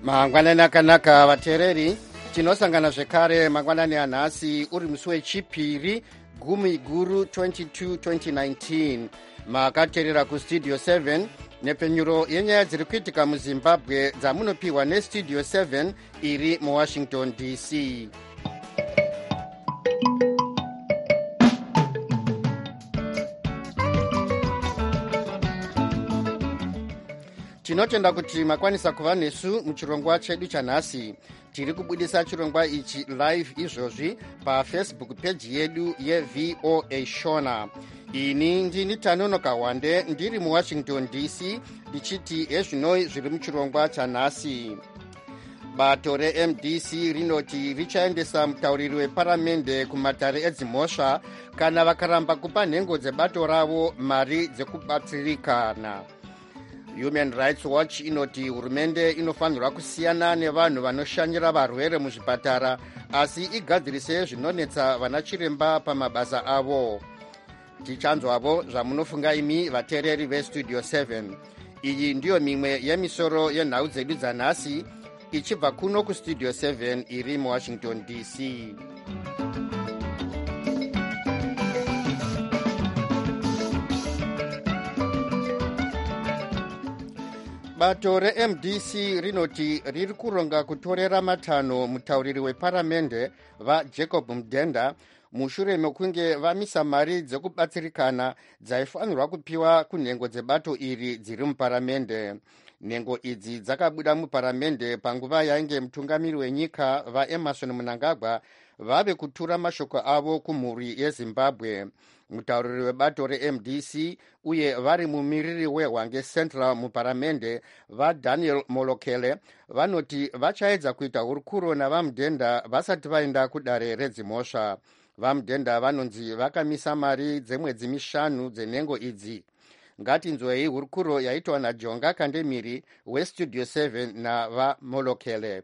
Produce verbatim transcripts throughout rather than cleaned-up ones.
mangwanani akanaka vateereri, tinosangana zvekare mangwanani anhasi uri musi wechipiri gumi guru twenty two twenty nineteen. makateerera kustudio seven nepfenyuro yenyaya dziri kuitika muzimbabwe dzamunopiwa nestudio seven iri muwashington D C. tinotenda kuti makwanisa kuva nesu muchirongwa chedu chanhasi. tiri kubudisa chirongwa ichi live izvozvi pafacebook page yedu yevoa shona. ini ndini Tanonoka Wande ndiri muwashington D C ndichiti ezvinoi zviri muchirongwa chanhasi. bato reM D C rinoti richaendesa mutauriri weparamende kumatare edzimhosva kana vakaramba kupa nhengo dzebato ravo mari dzekubatsirikana. Human Rights Watch inoti hurumende inofanirwa kusiyana nevanhu vanoshanyira varwere muzvipatara asi igadzirise zvinonetsa vana chiremba pamabasa avo. tichanzwavo zvamunofunga imi vateereri vestudio seven. iyi ndiyo mimwe yemisoro yenhau dzedu dzanhasi ichibva kuno kustudio seven iri muwashington D C. bato reM D C rinoti riri kuronga kutorera matanho mutauriri weparamende vaJacob Mdenda mushure mekunge vamisa mari dzekubatsirikana dzaifanirwa kupiwa kunhengo dzebato iri dziri muparamende. nhengo idzi dzakabuda muparamende panguva yainge mutungamiri wenyika vaEmmerson Mnangagwa vave kutura mashoko avo kumhuri yeZimbabwe. mutauriri webato reM D C uye vari mumiriri wehwange central muparamende vaDaniel Molokele vanoti vachaedza kuita hurukuro navaMdenda vasati vaenda kudare redzimhosva. vaMdenda vanonzi vakamisa mari dzemwedzi mishanu dzenhengo idzi. ngatinzwei hurukuro yaitwa naJonga Kandemiri westudio seven navaMolokele.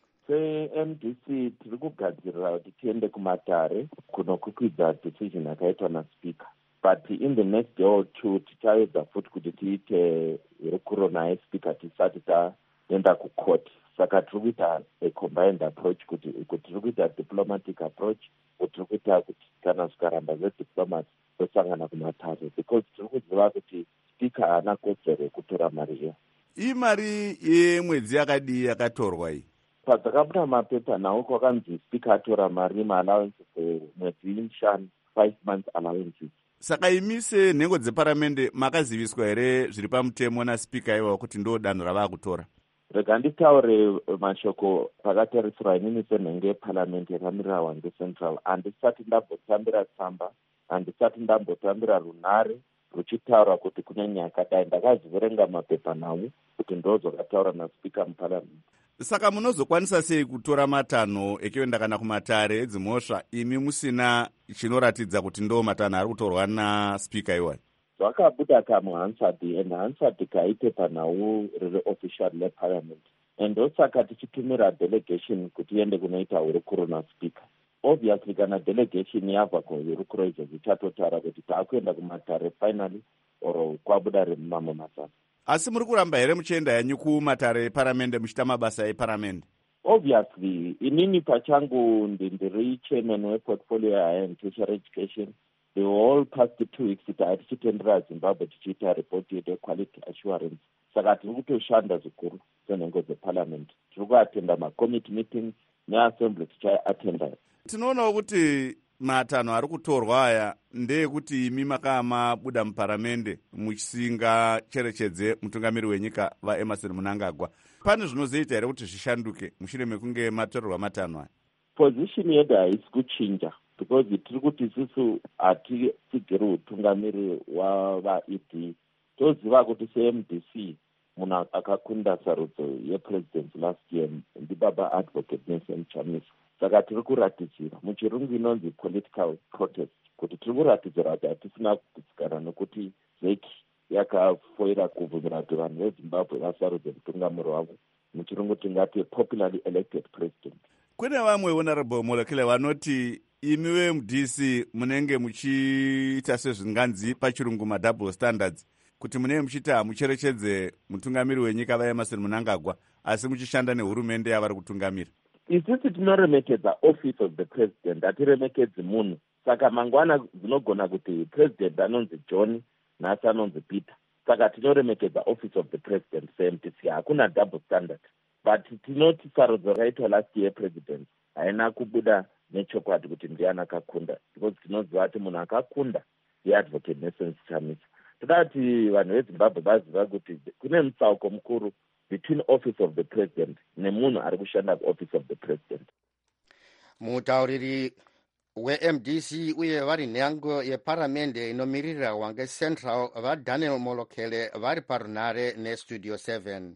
seM D C tiri kugadzirira kuti tiende kumatare kunokukwidza decision yakaitwa naspeaker, but in the next day or two tichaedza futi kuti tiite hurukuro naye speaker tisati taenda kucourt. saka tiri kuita a combined approach kuti tiri kuita diplomatic approach kuti tiri kuita kuti kana zvikaramba zvediplomacy tosangana kumatare because tiri kuziva kuti speaker haana kodzero yekutora mari iyo. iyi mari yemwedzi yakadii yakatorwa iyi? padzakabuda mapepa nawo kwakanzi speaker atora mari maallowances mwedzi mishanu, five months allowances. saka imi senhengo dzeparamende makaziviswa here zviri pamutemo naspika iwawo kuti ndo danho ravaa kutora? rega nditaure mashoko pakatarisirwa inini senhenge yeparamende yakamirira hwange central. handisati ndambotambira tsamba, handisati ndambotambira runare ruchitaura kuti kune nyaya yakadai. ndakaziverenga mapepa nawo kuti ndozvakataura naspika muparamende. saka munozokwanisa sei kutora matanho ekuenda kana kumatare edzimhosva imi musina chinoratidza kuti ndo matanho ari kutorwa naspika iwayo? zvakabuda kamuhansard and hansard kaite panhau riri official leparliament and ndosaka tichitumira delegation kuti iende kunoita hurukuro naspika. obviously kana delegation yabva kuhurukuro izvo zvichatotaura kuti taakuenda kumatare finally or kwabuda remamwe masasa. asi muri kuramba here muchienda yanyu kumatare eparamende muchiita mabasa eparamende? obviously inini pachangu ndiri chairman weportfolio yehigher and tertiary education. the whole past two weeks tichitendera Zimbabwe tichiita report yedu quality assurance. saka tiri kutoshanda zvikuru senhengo dzeparliament. tiri kuatenda macommittee meetings neassembly tichiatenda. tinoonawo kuti matanho ari kutorwa aya ndeyekuti imi makamabuda muparamende muchisingacherechedze mutungamiri wenyika vaEmmerson Mnangagwa. pane zvinozoita here kuti zvishanduke mushure mekunge matorerwa matanho aya? position yedu haisi kuchinja because tiri kuti isusu hatitsigiri utungamiri wavaE D. toziva kuti seM D C munhu akakunda sarudzo yepresident last year ndibaba advocate Nelson Chamisa. saka tiri kuratidzira muchirungu inonzi political protest kuti tiri kuratidzira kuti hatisina kugutsikana nokuti zeki yakafoira kubvumira kuti vanhu veZimbabwe vasarudze mutungamiri wavo. muchirungu tingati popularly elected president. kune vamwe honorable Molokele vanoti imi veM D C munenge muchiita sezvinganzi pachirungu madouble standards, kuti munenge muchiita mucherechedze mutungamiri wenyika vaEmmerson Mnangagwa asi muchishanda nehurumende yavari kutungamira? Isisi tinoremekedza office of the president, hatiremekedzi munhu. Saka mangwana dzinogona kuti president anonzi John nhasi anonzi Peter. Saka tinoremekedza office of the president se-M D C. Hakuna double standard. But tinoti sarudzo rakaitwa last year president haina kubuda nechokwadi kuti ndiani akakunda, because tinoziva kuti munhu akakunda yeadvocate Nelson Chamisa. Toda kuti vanhu veZimbabwe vaziva kuti kune mutsauko mukuru between office of the president nemunhu ari kushanda kuoffice of the president. Mutauriri we-M D C uye vari nhengo yeparamende inomirirwa ngeCentral vaDaniel Molokele vari parunare nestudio seven.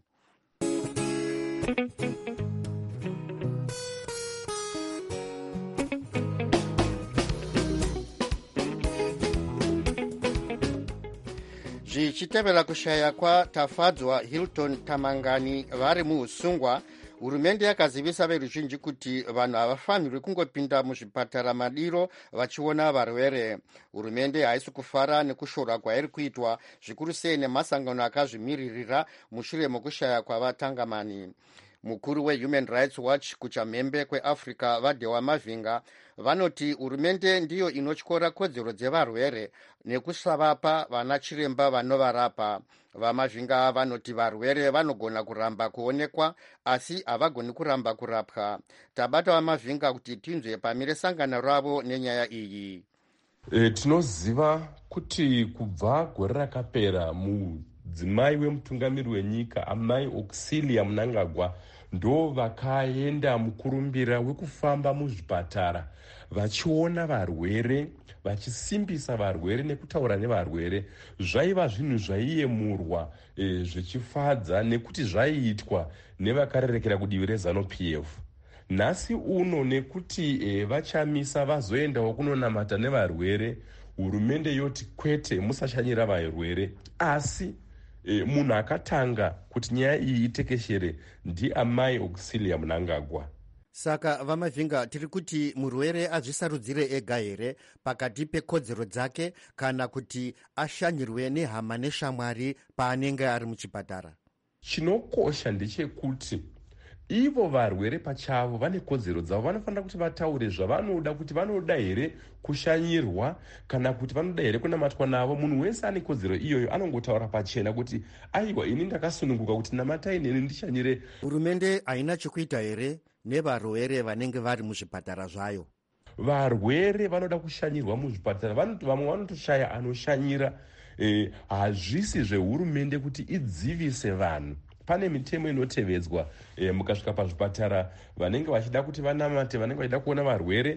Zvichitevera kushaya kwatafadzwa Hilton Tamangani vari muusungwa, hurumende yakazivisa veruzhinji kuti vanhu havafanirwi kungopinda muzvipatara madiro vachiona varwere. Hurumende haisi kufara nekushorwa kwairi kuitwa zvikuru sei nemasangano akazvimiririra mushure mokushaya kwavatangamani. Mukuru weHuman Rights Watch kuchamhembe kweAfrica vaDewa Mavinga vanoti hurumende ndiyo inotyora kodzero dzevarwere nekusavapa vana chiremba vanovarapa. VaMavinga vanoti varwere vanogona kuramba kuonekwa asi havagoni kuramba kurapwa. Tabata vaMavinga kuti tinzwe pamire sangano ravo nenyaya iyi. E, tinoziva kuti kubva gore rakapera mudzimai wemutungamiri wenyika amai Auxilia Mnangagwa ndo vakaenda mukurumbira wekufamba muzvipatara vachiona varwere, vachisimbisa varwere nekutaura nevarwere. Zvaiva zvinhu zvaiyemurwa e, zvichifadza nekuti zvaiitwa nevakarerekera kudivi reZANU-P F. Nhasi uno nekuti e, vachamisa vazoendawo kunonamata nevarwere, hurumende yoti kwete, musashanyira varwere. Asi e, munhu akatanga kuti nyaya iyi itekeshere ndiamai Auxilia Mnangagwa. Saka vaMavinga, tiri kuti murwere azvisarudzire ega here pakati pekodzero dzake kana kuti ashanyirwe nehama neshamwari paanenge ari muchipatara? Chinokosha ndechekuti ivo varwere pachavo vane kodzero dzavo, vanofanira kuti vataure zvavanoda, kuti vanoda here kushanyirwa kana kuti vanoda here kunamatwa navo. Munhu wese ane kodzero iyoyo anongotaura pachena kuti aiwa, ini ndakasununguka kuti namatai neni ndishanyire. Hurumende haina chekuita here nevarwere vanenge vari muzvipatara zvayo? Varwere vanoda kushanyirwa muzvipatara, vamwe vanotoshaya anoshanyira. E, hazvisi zvehurumende kuti idzivise vanhu. Pane mitemo inotevedzwa e, mukasvika pazvipatara vanenge vachida kuti vanamate, vanenge vachida kuona varwere.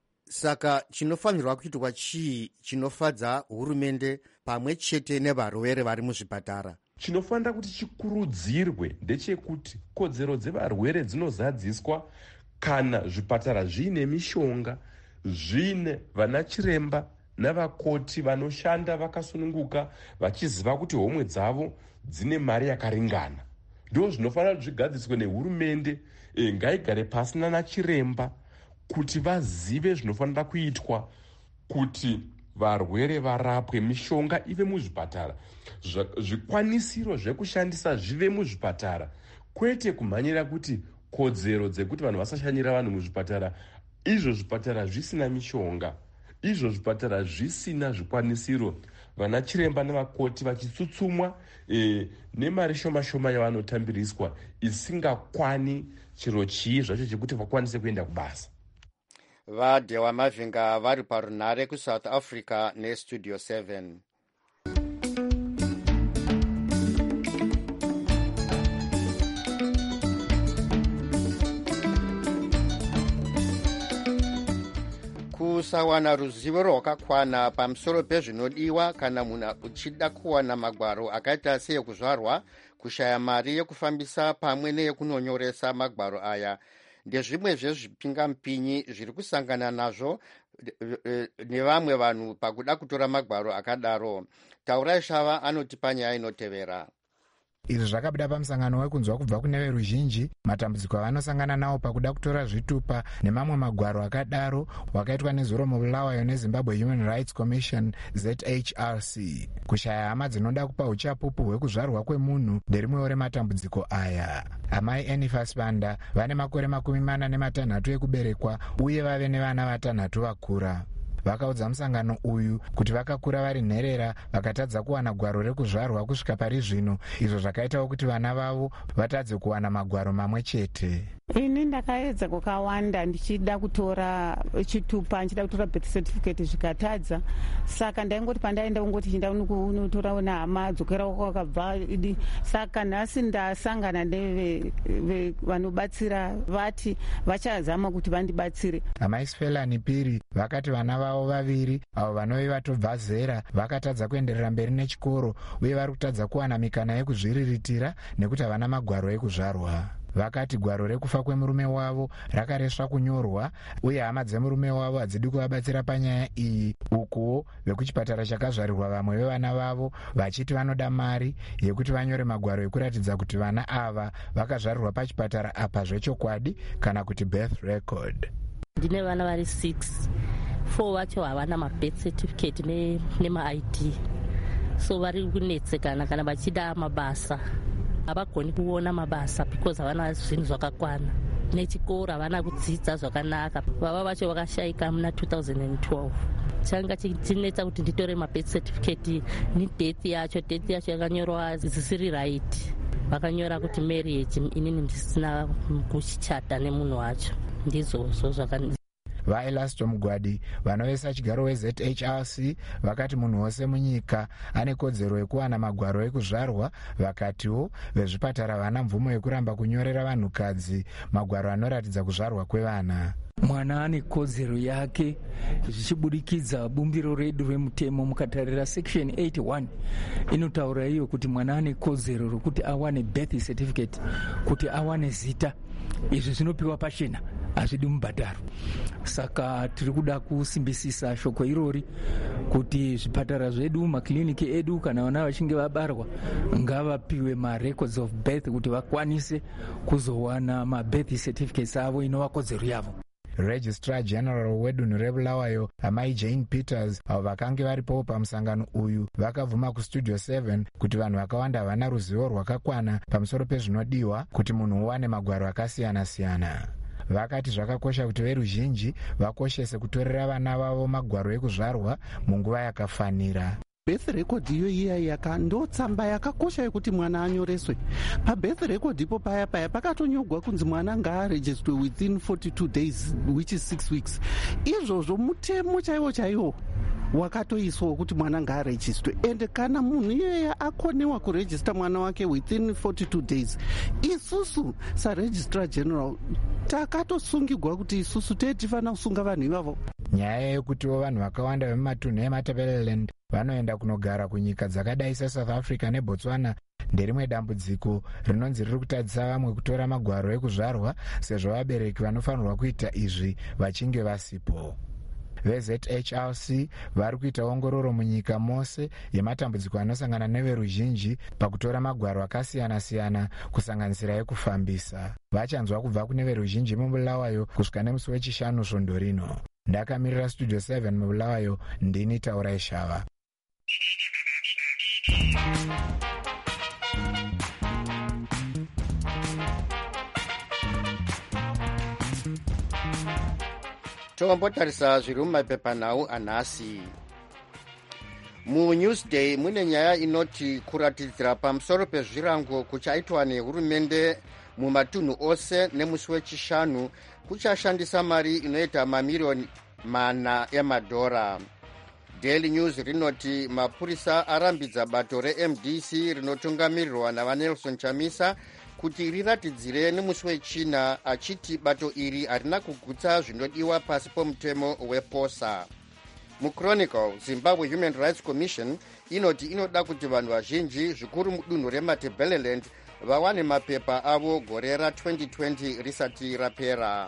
Saka chinofanirwa kuitwa chii chinofadza hurumende pamwe chete nevarwere vari muzvipatara? Chinofanira kuti chikurudzirwe ndechekuti kodzero dzevarwere dzinozadziswa kana zvipatara zviine mishonga, zviine vana chiremba navakoti vanoshanda vakasununguka vachiziva kuti homwe dzavo dzine mari yakaringana. Ndo zvinofanira kuti zvigadziswe nehurumende. E, ngaigare pasina nachiremba kuti vazive zvinofanira kuitwa kuti varwere varapwe, mishonga ive muzvipatara, zvikwanisiro zvekushandisa zvive muzvipatara, kwete kumhanyira kuti kodzero dzekuti vanhu vasashanyira vanhu muzvipatara, izvo zvipatara zvisina mishonga, izvo zvipatara zvisina zvikwanisiro, vana chiremba nevakoti vachitsutsumwa e, nemari shoma shoma yavanotambiriswa isingakwani chiro chii zvacho chekuti vakwanise kuenda kubasa. VaDewa Mavinga vari parunare kuSouth Africa nestudio seven. Kusawana ruzivo rwakakwana pamusoro pezvinodiwa kana munhu uchida kuwana magwaro akaita seekuzvarwa, kushaya mari yekufambisa pamwe neyekunonyoresa magwaro aya ndezvimwe zvezvipingamupinyi zviri kusangana nazvo nevamwe vanhu pakuda kutora magwaro akadaro. Taurai Shava anoti panyaya inotevera. Izvi zvakabuda pamusangano wekunzwa kubva kune veruzhinji matambudziko avanosangana nawo pakuda kutora zvitupa nemamwe magwaro akadaro wakaitwa nezuro mubulawayo nezimbabwe Human Rights Commission Z H R C. Kushaya hama dzinoda kupa uchapupu hwekuzvarwa kwemunhu nderimwewo rematambudziko aya. Amai Enifas Banda vane makore makumi mana nematanhatu ekuberekwa uye vave nevana vatanhatu vakura. Vakaudza musangano uyu kuti vakakura vari nherera vakatadza kuwana gwaro rekuzvarwa kusvika pari zvino, izvo zvakaitawo kuti vana vavo vatadze kuwana magwaro mamwe chete. Ini ndakaedza kukawanda ndichida kutora chitupa ndichida kutora birth certificate zvikatadza, saka ndaingoti pandaenda kungoti chinda unotora una hama dzokera wakabva. Saka nhasi ndasangana neve vanobatsira vati vachazama kuti vandibatsire. Amai Sfelani Piri vakati vana vavo vaviri avo vanove vatobva zera vakatadza kuenderera mberi nechikoro uye vari kutadza kuwana mikana yekuzviriritira nekuti havana magwaro ekuzvarwa. Vakati gwaro rekufa kwemurume wavo rakareswa kunyorwa uye hama dzemurume wavo hadzidi kuvabatsira panyaya iyi, ukuwo vekuchipatara chakazvarirwa vamwe vevana vavo vachiti vanoda mari yekuti vanyore magwaro ekuratidza kuti vana ava vakazvarirwa pachipatara apa zvechokwadi kana kuti birth record. Ndine vana vari six, four vacho havana mabirth certificate nema-I D, so vari kunetsekana kana vachida mabasa havagoni kuona mabasa because havana zvinhu zvakakwana, nechikoro havana kudzidza zvakanaka. Baba vacho vakashayika muna two thousand twelve. Changa chinetsa kuti nditore mabirth certificate ni date yacho, date yacho yakanyorwa zvisiri right. Vakanyora kuti marriage, inini ndisina kuchata nemunhu wacho. Ndizvozvo zvakani. VaElasto Mugwadi vanovesa chigaro we-Z H R C vakati munhu wose munyika ane kodzero yekuwana magwaro ekuzvarwa. Vakatiwo vezvipatara vana mvumo yekuramba kunyorera vanhukadzi magwaro anoratidza kuzvarwa kwevana. Mwana ane kodzero yake zvichibudikidza bumbiro redu remutemo mukatarira section eighty-one inotaura iyo kuti mwana ane kodzero rokuti awane birth certificate, kuti awane zita. Izvi zvinopiwa pachena, hazvidi mubhadharo. Saka tiri kuda kusimbisisa shoko irori kuti zvipatara zvedu, makliniki edu, kana vana vachinge vabarwa ngavapiwe marecords of birth kuti vakwanise kuzowana mabirth certificates avo inova kodzero yavo. Registrar General wedunhu rebulawayo amai Jane Peters avo vakange varipowo pamusangano uyu vakabvuma kustudio seven kuti vanhu vakawanda havana ruzivo rwakakwana pamusoro pezvinodiwa kuti munhu uwane magwaro akasiyana-siyana. Vakati zvakakosha kuti veruzhinji vakoshese kutorera vana vavo magwaro ekuzvarwa munguva yakafanira. Birth record iyo iya yaka ndo tsamba yakakosha yekuti mwana anyoreswe. Pa birth record ipo paya paya pakatonyogwa kunzi mwana ngaaregistrwe within forty-two days, which is six weeks. Izvozvo mutemo chaiwo chaiwo wakatoiswa kuti mwana ngaaregistrwe, ende kana munhu iyeye akonewa kuregister mwana wake within forty-two days, isusu saregistrar general takatosungirwa kuti isusu tetifanira kusunga vanhu ivavo. Nyaya yekutiwo vanhu vakawanda vemumatunhu eMatabeleland vanoenda kunogara kunyika dzakadai seSouth Africa neBotswana nderimwe dambudziko rinonzi riri kutadzisa vamwe kutora magwaro ekuzvarwa, sezvo vabereki vanofanirwa kuita izvi vachinge vasipo. Ve-Z H R C vari kuita ongororo munyika mose yematambudziko anosangana neveruzhinji pakutora magwaro akasiyana-siyana kusanganisira ekufambisa. Vachanzwa kubva kune veruzhinji mubulawayo kusvika nemusi wechishanu svondo rino. Ndakamirira studio seven mubulawayo, ndini Taurai Shava. tombotarisa zviri mumapepanhau anhasi. MuNewsday mune nyaya inoti kuratidzira pamusoro pezvirango kuchaitwa nehurumende mumatunhu ose nemusi wechishanu kuchashandisa mari inoita mamiriyoni mana emadhora. Daily News rinoti mapurisa arambidza bato re-M D C rinotungamirirwa navaNelson Chamisa kuti riratidzire nemusi wechina, achiti bato iri harina kugutsa zvinodiwa pasi pomutemo weposa. MuChronicle, Zimbabwe Human Rights Commission inoti inoda kuti vanhu vazhinji zvikuru mudunhu reMatabeleland vawane mapepa avo gore ra-twenty twenty risati rapera.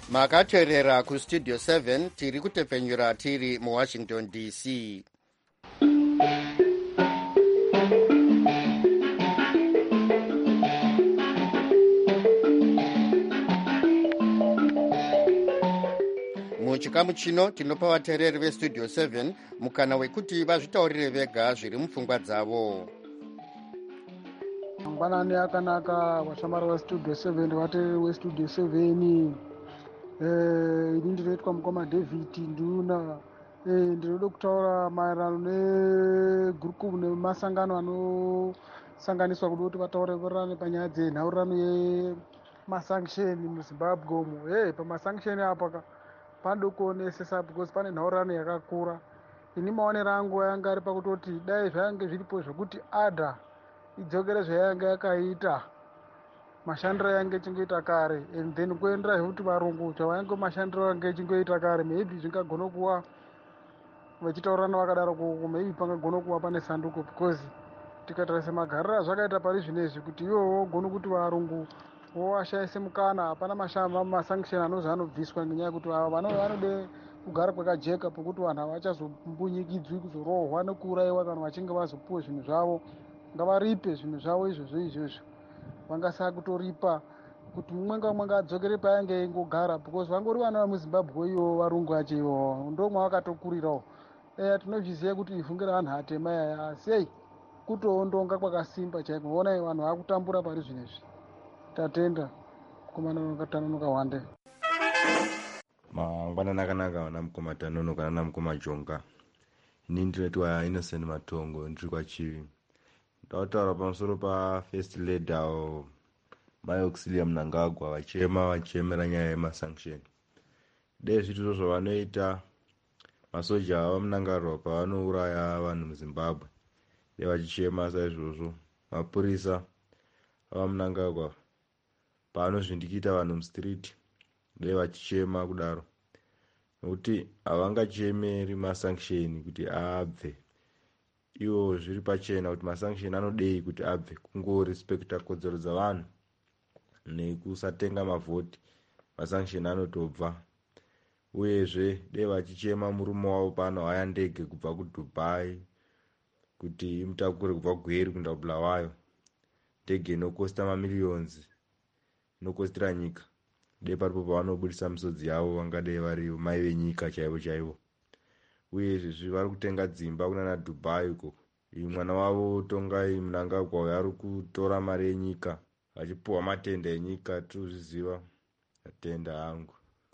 makateerera kustudio seven tiri kutepfenyura tiri muwashington D C. muchikamu chino tinopa vateereri vestudio seven mukana wekuti vazvitaurire vega zviri mupfungwa dzavo. mangwanani akanaka vashamari vestudio seven vateereri vestudio seven. ini ndinoitwa mukoma David nduna. ndinoda kutaura maererano negrupu nemasangano anosanganiswa kuda kuti vataurirane panyaya dzenhaurirano yemasanction muzimbabwe umo. hey, pamasanction apa panoda kuonesesa because pane nhaurirano yakakura. ini maonero angu yanga ari pakutoti dai zvayange zviripo zvokuti adha idzokere zvayanga yakaita mashandiro yange ichingoita kare and then kuendera zvekuti varungu chavayange mashandiro yange ichingoita kare maybe zvingagona kuva vachitaurirana vakadaro koko maybe pangagona kuva pane sanduko because tikatarisa magariro azvakaita pari zvinezvi kuti ivo vogona kuti varungu vovashayise mukana hapana masanction anozi anobviswa ngenyaya yekuti ava vanode kugara kwakajeka pokuti vanhu havachazompunyikidzwi kuzorohwa nekuurayiwa kana vachinge vazopiwa zvinhu zvavo. ngavaripe zvinhu zvavo izvozvo izvozvo vangasaka kutoripa kuti mumwe ngaumwe ngadzokere payange eingogara because vangori vana vamuzimbabwe ivo varungu acho ivo ndomwe vakatokurirawo. eya tinozviziva kuti ivhunge ravanhu atema yaya asi ei kutoondonga kwakasimba chaiko. onai vanhu vakutambura pari zvinezvi. tatenda kumanakatanonoka wande mangwanani akanaka vana mukoma tanonoka nana mukoma jonga. ini ndinoitwa Innocent Matongo ndiri kwachivi. ndautaura pamusoro pafirst lady mai Auxilia Mnangagwa vachema vachemera nyaya yemasanction. dei zvitiro zvavanoita masoja ava Mnangagwa pavanouraya vanhu muzimbabwe dei vachichema saizvozvo. mapurisa ava Mnangagwa paanozvindikita vanhu mustriti dei vachichema kudaro nokuti havangachemeri masanction kuti abve. ivo zviri pachena kuti masanction anodei kuti abve kungorespekta kodzero dzavanhu nekusatenga mavhoti. masanction anotobva uyezve dei vachichema murume wavo pano haya ndege kubva kuDubai kuti imutakure kubva kugweri kuenda kuBulawayo. ndege inokosta mamiliyonzi inokostera nyika. dei paripo pavanobudisa misodzi yavo vangadei vari mai venyika chaivo chaivo. uyezve vari kutenga dzimba kunana Dubai uko. mwana wavo Tongai Mnangagwa uyo ari kutora mari yenyika achipuwa matenda enyika. tozviziva matenda angu.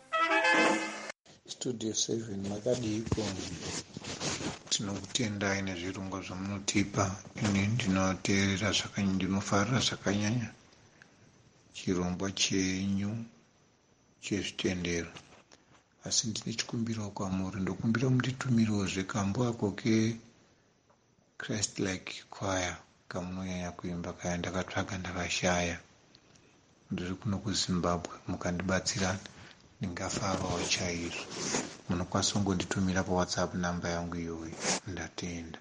Studio seven makadiko tinokutendai nezvirungo zvamunotipa. ini ndinoteerera zvakanyanya ndinofarira zvakanyanya chirongwa chenyu chezvitendero asi ndine chikumbiro kwamuri. ndokumbira munditumirewo zvekambo ako ke Christ like choir kamunonyanya kuimba kaya ndakatsvaga ndakashaya. ndiri kuno kuZimbabwe mukandibatsira ndingafarawo chaizvo. munokwanisa kungonditumira paWhatsApp namba yangu iyoyo. ndatenda.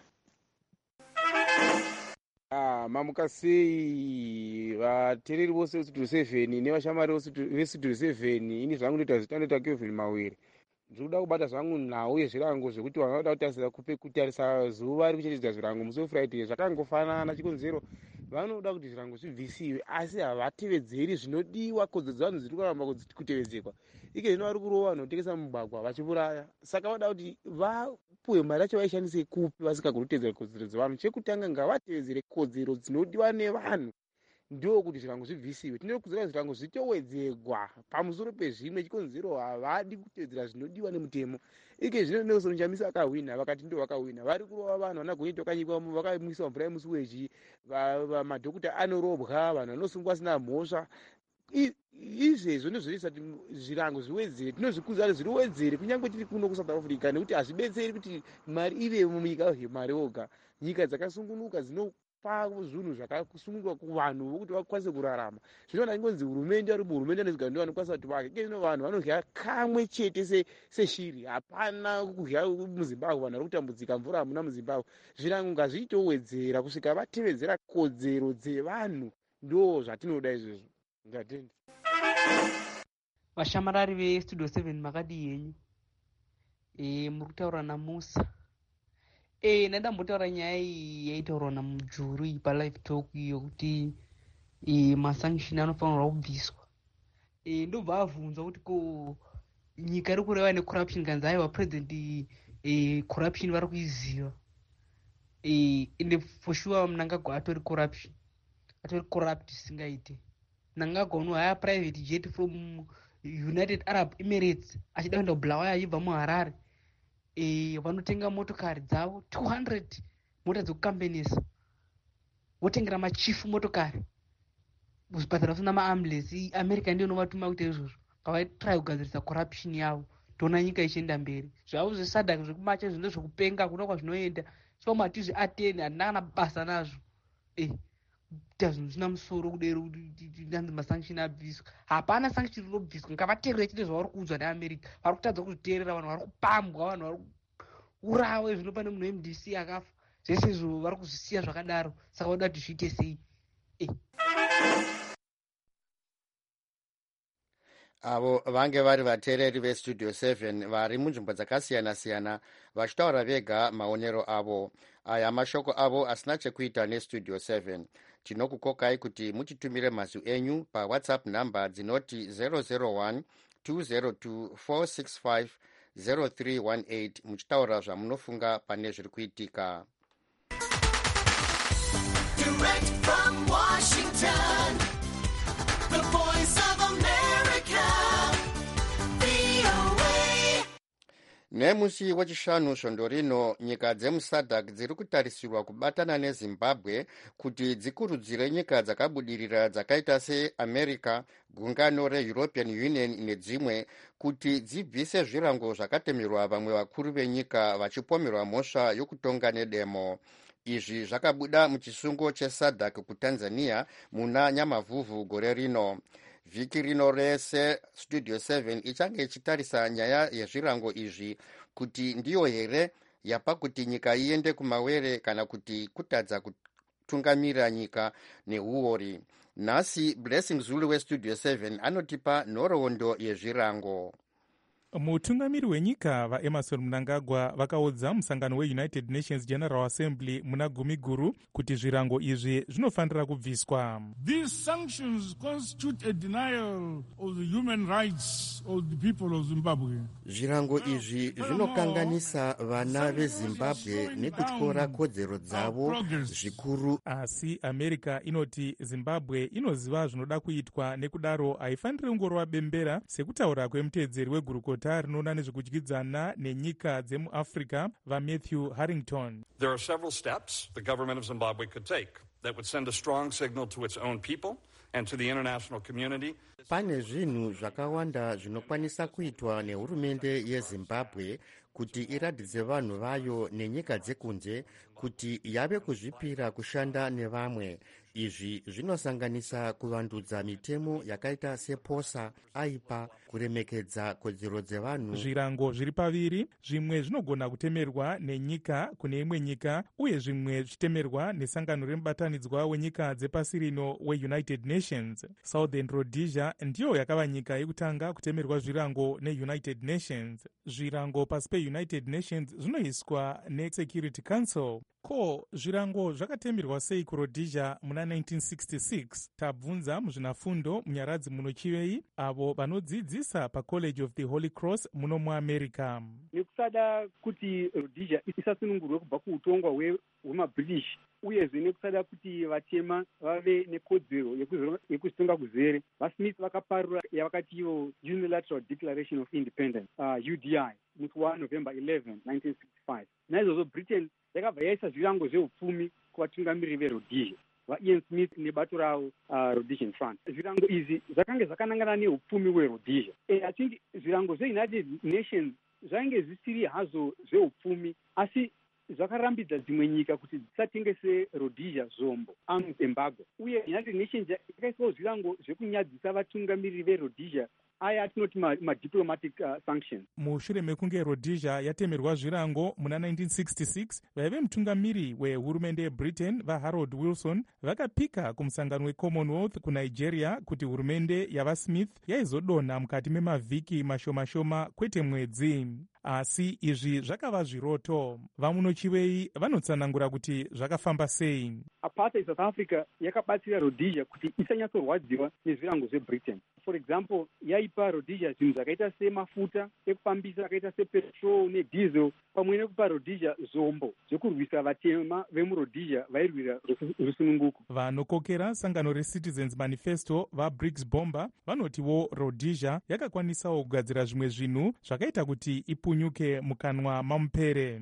Ah, mamuka sei vateereri vose vestudio seven nevashamari vestudio seven. ini zvangu ndoita zvitandoita Kevin Mawere. ndiri kuda kubata zvangu nhau yezvirango zvekuti vanoda kutarisa kupe kutarisa zuva riri kuchenjedza zvirango musi weFriday zvakangofanana. chikonzero vanoda kuti zvirango zvibvisiwe asi havatevedzeri zvinodiwa. kodzo dzavanhu dziri kuramba kutevedzekwa. ike zvino vari kurova vanhu votengesa mugwagwa vachiuraya. saka vada kuti vapuwe mari yacho vaishandise kupi vasikagoni kutevedzera kodzero dzevanhu. chekutanga ngavatevedzere kodzero dzinodiwa nevanhu ndo kuti zvirango zvibvisiwe. tinode kuziva zvirango zvitowedzegwa pamusoro pezvimwe. chikonzero havadi kutevedzera zvinodiwa nemutemo. ike zvino Nelson Chamisa akahwina vakati ndo vakahwina. vari kurova vanhu vana Gonyeti vakanyikwa vakamwisa mvura yemusi wechi. madhokuta anorobwa vanhu vanosungwa asina mhosva. izvezvo ndozvinoisa kuti zvirango zviwedzere. tinozvikudza kuti zviriwedzere kunyange tiri kuno kuSouth Africa nekuti hazvibetseri kuti mari ive munyika mari oga. nyika dzakasungunuka dzinopa zvinhu zvakasungunurwa kuvanhu vokuti vakwanise kurarama. zvinoona ingonzi hurumende ari muhurumende anoziga ndo vanokwanisa kuti vake. ike zvino vanhu vanodya kamwe chete seshiri. hapana kudya muZimbabwe. vanhu vari kutambudzika mvura hamuna muZimbabwe. zvirango ngazviitowedzera kusvika vatevedzera kodzero dzevanhu. ndo zvatinoda izvezvo. ndatenda. vashamarari vestudio seven makadi yenyu e, muri kutaura namusa e, ndandambotaura nyaya iyi yaitaurwa namujuru iyi palive talk iyo kuti e, masanction anofanirwa kubviswa e, ndobva avunzwa kuti ko nyika iri kureva necorruption kanzi aiwa president e, corruption vari kuiziva e, ende for sure mnangagwa atori corruption atori corrupt singaite mnangagwa unohaya private jet from United Arab Emirates achida kuenda kubulawayo achibva muharare e, vanotenga motokari dzavo two hundred mota dzekukambenisa votengera machifu motokari kuzvipatara kusina maambulance. America ndiyo inovatuma kuita izvozvo ngavaitrai kugadzirisa corruption yavo toona nyika ichienda mberi. Zvavo zvesadhak zvekumacha zvindo zvekupenga kuna kwazvinoenda so matizvi ateni handina kana basa nazvo e, kuita zvinhu zvisina musoro kudero ndanzi masanction abviswa. Hapana sanction rinobviswa, ngavateerere chete zvavari kuudzwa neamerica. Vari kutadza kuzviteerera, vanhu vari kupambwa, vanhu vari kuurawa. Zvino pane munhu weM D C akafa, zvese izvo vari kuzvisiya zvakadaro. Saka voda kuti zviite sei? e. avo vange vari vateereri vestudio seven vari munzvimbo dzakasiyana-siyana vachitaura vega maonero avo. Aya mashoko avo asina chekuita nestudio seven. Tinokukokai kuti mutitumire mazwi enyu pawhatsapp namba dzinoti zero zero one two zero two four six five zero three one eight muchitaura zvamunofunga pane zviri kuitika. Direct from Washington, the voice of America, V O A. Nemusi wechishanu svondo rino nyika dzemusadhak dziri kutarisirwa kubatana nezimbabwe kuti dzikurudzire nyika dzakabudirira dzakaita seamerica, gungano reeuropean union nedzimwe kuti dzibvise zvirango zvakatemerwa vamwe vakuru venyika vachipomerwa mhosva yokutonga nedemo. Izvi zvakabuda muchisungo chesadhak kutanzania muna nyamavhuvhu gore rino. Vhiki rino rese studio seven ichange ichitarisa nyaya yezvirango izvi kuti ndiyo here yapa kuti nyika iende kumawere kana kuti kutadza kutungamira nyika neuori. Nhasi Blessing Zulu westudio seven anotipa nhoroondo yezvirango. Mutungamiri wenyika vaEmerson Mnangagwa vakaudza musangano weUnited Nations General Assembly muna gumi guru kuti zvirango izvi zvinofanira kubviswa. These sanctions constitute a denial of the human rights of the people of Zimbabwe. Zvirango izvi zvinokanganisa vana veZimbabwe nekutyora kodzero dzavo zvikuru. Asi America inoti Zimbabwe inoziva zvinoda kuitwa, nekudaro haifaniri kungorova bembera sekutaura kwemutedzeri wegurukota rinoona nezvekudyidzana nenyika dzemuAfrica vaMatthew Harrington. There are several steps the government of Zimbabwe could take that would send a strong signal to its own people and to the international community. Pane zvinhu zvakawanda zvinokwanisa kuitwa nehurumende yeZimbabwe kuti iradidze vanhu vayo nenyika dzekunze kuti yave kuzvipira kushanda nevamwe. Izvi zvinosanganisa kuvandudza mitemo yakaita seposa, aipa, kuremekedza kodzero dzevanhu. Zvirango zviri paviri, zvimwe zvinogona kutemerwa nenyika kune imwe nyika uye zvimwe zvichitemerwa nesangano remubatanidzwa wenyika dzepasi rino weUnited Nations. Southern Rhodesia ndiyo yakava nyika yekutanga kutemerwa zvirango neUnited Nations. Zvirango pasi peUnited Nations zvinoiswa neSecurity Council. Ko zvirango zvakatemerwa sei kuRhodesia muna nineteen sixty-six? Tabvunza muzvinafundo munyaradzi muno Chivei avo vanodzidzisa paCollege of the Holy Cross muno muAmerica. Nekusada kuti Rhodesia isasunungurwe kubva kuutongwa hwemaBritish uyezve nekusada kuti vatema vave nekodzero yekuzvitonga kuzere, vaSmith vakaparura yavakati ivo Unilateral Declaration of Independence, uh, U D I, musi waNovember eleventh nineteen sixty-five. Naizvozvo Britain yakabva yaisa zvirango zveupfumi kuvatungamiriri veRhodesia vaIan Smith nebato ravo uh, Rhodesian Front. Zvirango izvi zvakange zvakanangana neupfumi hweRhodesia. E, I think zvirango zveUnited Nations zvainge zvisiri hazvo zveupfumi, asi zvakarambidza dzimwe nyika kuti dzisatengese rhodesia zombo arms embargo, uye united nations yakaisawo zvirango zvekunyadzisa vatungamiriri verhodesia aya atinoti madiplomatic ma uh, sanctions. Mushure mekunge rhodesia yatemerwa zvirango muna nineteen sixty-six, vaive mutungamiri wehurumende yebritain vaharold wilson vakapika kumusangano wecommonwealth kunigeria kuti hurumende yavasmith yaizodonha mukati memavhiki mashoma-shoma kwete mwedzi. Asi izvi zvakava zviroto. Vamunochivei vanotsanangura kuti zvakafamba sei. Apartheid South Africa yakabatsira rhodesia kuti isanyatsorwadziwa nezvirango zvebritain. For example, yaipa rhodesia zvinhu zvakaita semafuta ekufambisa akaita sepetrol nediesel, pamwe nekupa rhodesia zombo zvekurwisa vatema vemurhodesia vairwira rusununguko. Vanokokera sangano reCitizens Manifesto vaBriggs Bomber vanotiwo rhodesia yakakwanisawo kugadzira zvimwe zvinhu zvakaita kuti ipunyuke mukanwa mamupere.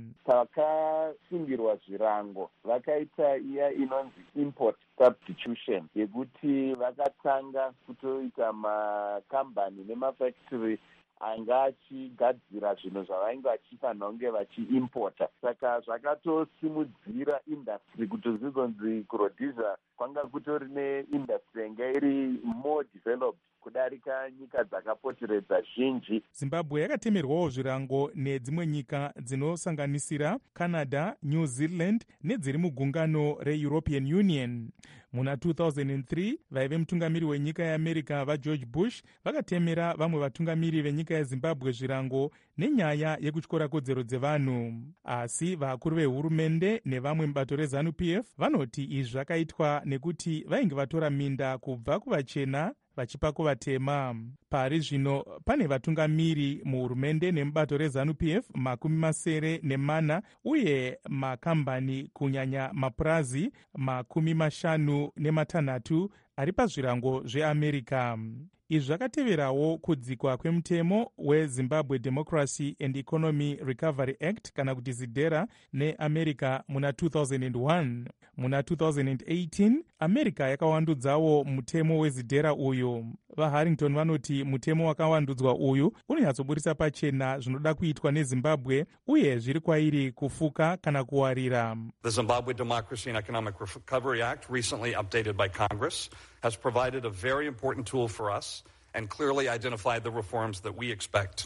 Pakasungirwa zvirango vakaita iya inonzi import substitution, yekuti vakatanga kutoita makambani nemafactory anga achigadzira zvinhu zvavainge vachifanira kunge vachiimpota. Saka zvakatosimudzira industry kuti zvigonzi kurhodesia kwanga kutori neindustry yanga iri more developed kudarika nyika dzakapoteredza zhinji. Zimbabwe yakatemerwawo zvirango nedzimwe nyika dzinosanganisira Canada, New Zealand nedziri mugungano reEuropean Union. Muna two thousand three, vaive mutungamiri wenyika yeAmerica vaGeorge Bush vakatemera vamwe vatungamiri venyika yeZimbabwe zvirango nenyaya yekutyora kodzero dzevanhu. Asi vakuru vehurumende nevamwe mubato reZANU-P F vanoti izvi zvakaitwa nekuti vainge vatora minda kubva kuvachena vachipa kuvatema. Pari zvino pane vatungamiri muhurumende nemubato reZANU-P F makumi masere nemana uye makambani kunyanya mapurazi makumi mashanu nematanhatu ari pazvirango zveAmerica. Izvi zvakateverawo kudzikwa kwemutemo weZimbabwe Democracy and Economy Recovery Act kana kuti ZIDERA neAmerica muna two thousand one. Muna two thousand eighteen, America yakawandudzawo mutemo weZIDERA uyu. VaHarrington vanoti mutemo wakawandudzwa uyu unonyatsoburitsa pachena zvinoda kuitwa neZimbabwe uye zviri kwairi kufuka kana kuwarira. The Zimbabwe Democracy and Economic Recovery Act, recently updated by Congress, has provided a very important tool for us and clearly identified the reforms that we expect.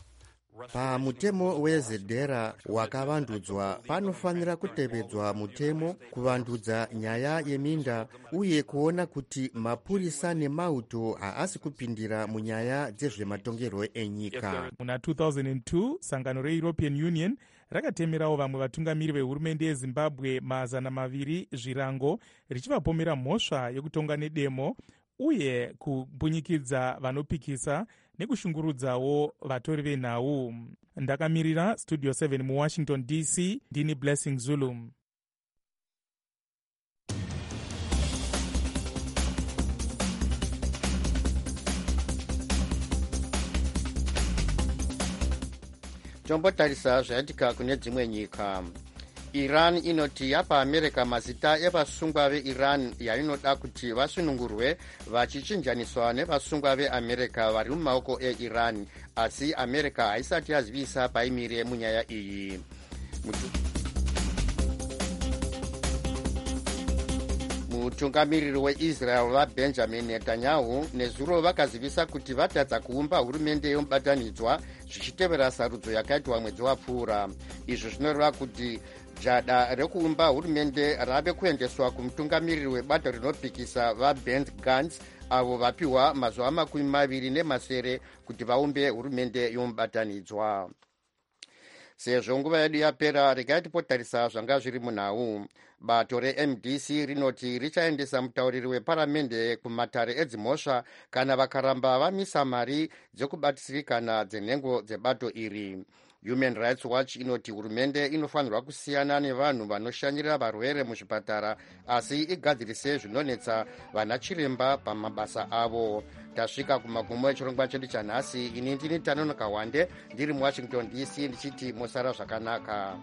Pamutemo weZIDERA wakavandudzwa panofanira kutevedzwa mutemo kuvandudza nyaya yeminda uye kuona kuti mapurisa nemauto haasi kupindira munyaya dzezvematongerwo enyika. Muna two thousand two, sangano reEuropean Union rakatemerawo vamwe vatungamiri vehurumende yeZimbabwe mazana maviri zvirango richivapomera mhosva yekutonga nedemo uye kupunyikidza vanopikisa nekushungurudzawo vatori venhau. Ndakamirira Studio seven muWashington D C, ndini Blessing Zulu. Tombotarisa zvaitika kune dzimwe nyika. Iran inoti yapa America mazita evasungwa veIran yainoda kuti vasunungurwe vachichinjaniswa nevasungwa veAmerica vari mumaoko eIran, asi America haisati yazivisa paimire munyaya iyi. Mutungamiriri weIsrael vaBenjamin Netanyahu nezuro vakazivisa kuti vatadza kuumba hurumende yomubatanidzwa zvichitevera sarudzo yakaitwa mwedzi wapfuura. Izvi zvinoreva kuti jada rekuumba hurumende rave kuendeswa kumutungamiriri webato rinopikisa vaBenz Gantz avo vapiwa mazuva makumi maviri nemasere kuti vaumbe hurumende yomubatanidzwa. Sezvo nguva yedu yapera, regai tipotarisa zvanga zviri munhau. Bato reM D C rinoti richaendesa mutauriri weparamende kumatare edzimhosva kana vakaramba vamisa mari dzekubatsirikana dzenhengo dzebato iri. Human Rights Watch inoti hurumende inofanirwa kusiyana nevanhu vanoshanyirira varwere muzvipatara asi igadzirise zvinonetsa vana chiremba pamabasa avo. Tasvika kumagumo echirongwa chedu chanhasi. Ini ndini Tanonoka Wande ndiri muWashington D C ndichiti musara zvakanaka.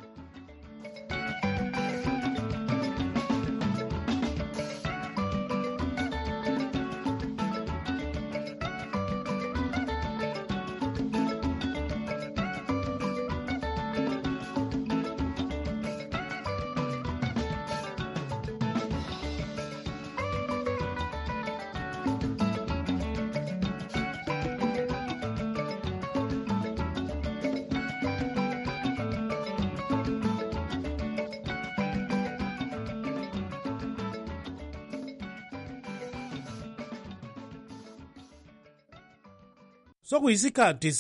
sokuyisikhathi